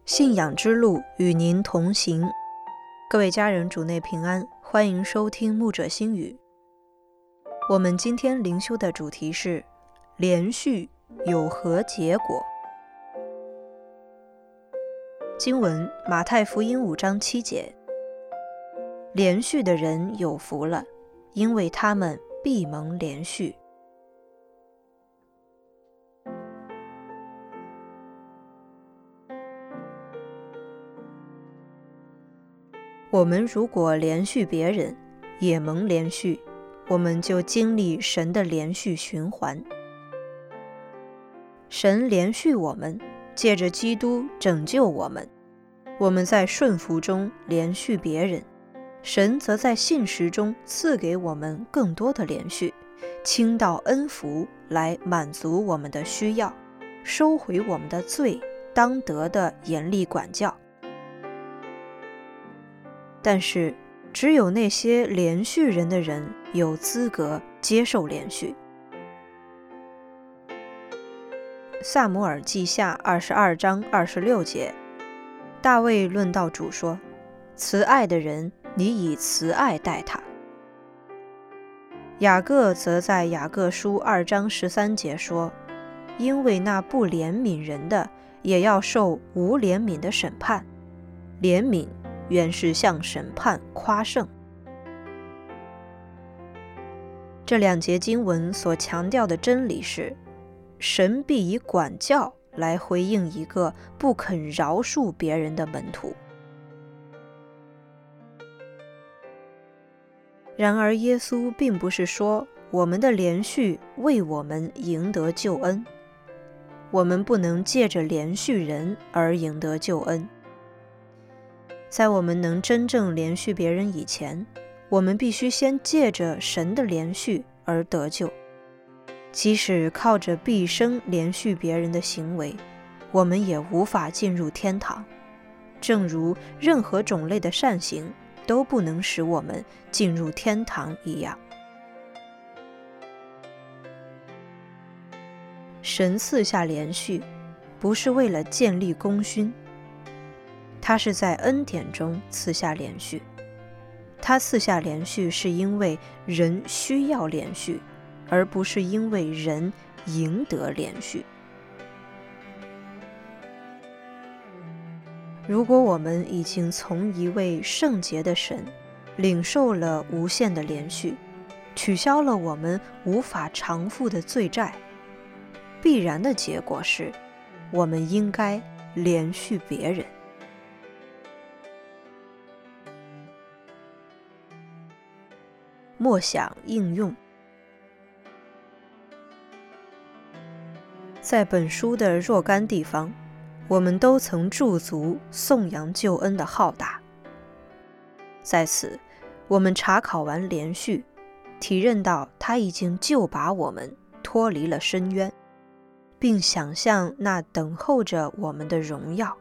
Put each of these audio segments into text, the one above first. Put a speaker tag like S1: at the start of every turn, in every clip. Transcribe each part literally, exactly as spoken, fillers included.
S1: 信仰之路与您同行。各位家人主内平安，欢迎收听牧者心语。我们今天灵修的主题是连续有何结果？经文马太福音五章七节，连续的人有福了，因为他们必蒙连续。我们如果连续别人，也蒙连续，我们就经历神的连续循环。神连续我们，借着基督拯救我们，我们在顺服中连续别人，神则在信实中赐给我们更多的连续，倾倒恩福来满足我们的需要，收回我们的罪当得的严厉管教。但是只有那些连续人的人有资格接受连续。撒母耳记下二十二章二十六节，大卫论到主说，慈爱的人，你以慈爱待他。雅各则在雅各书二章十三节说，因为那不怜悯人的，也要受无怜悯的审判，怜悯原是向审判夸胜。这两节经文所强调的真理是，神必以管教来回应一个不肯饶恕别人的门徒。然而耶稣并不是说我们的连续为我们赢得救恩，我们不能借着连续人而赢得救恩。在我们能真正连续别人以前，我们必须先借着神的连续而得救。即使靠着毕生连续别人的行为，我们也无法进入天堂，正如任何种类的善行都不能使我们进入天堂一样。神赐下连续，不是为了建立功勋，他是在恩典中赐下连续。他赐下连续是因为人需要连续，而不是因为人赢得连续。如果我们已经从一位圣洁的神领受了无限的连续，取消了我们无法偿付的罪债，必然的结果是，我们应该连续别人。默想应用。在本书的若干地方，我们都曾驻足颂扬救恩的浩大。在此，我们查考完连续，体认到他已经救拔我们脱离了深渊，并想象那等候着我们的荣耀。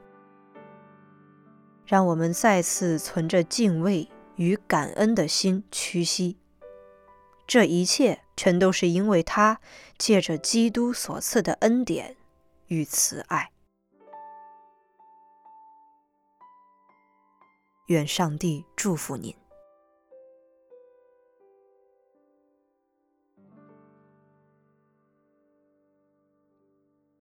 S1: 让我们再次存着敬畏与感恩的心屈膝。这一切全都是因为他借着基督所赐的恩典与慈爱。愿上帝祝福您。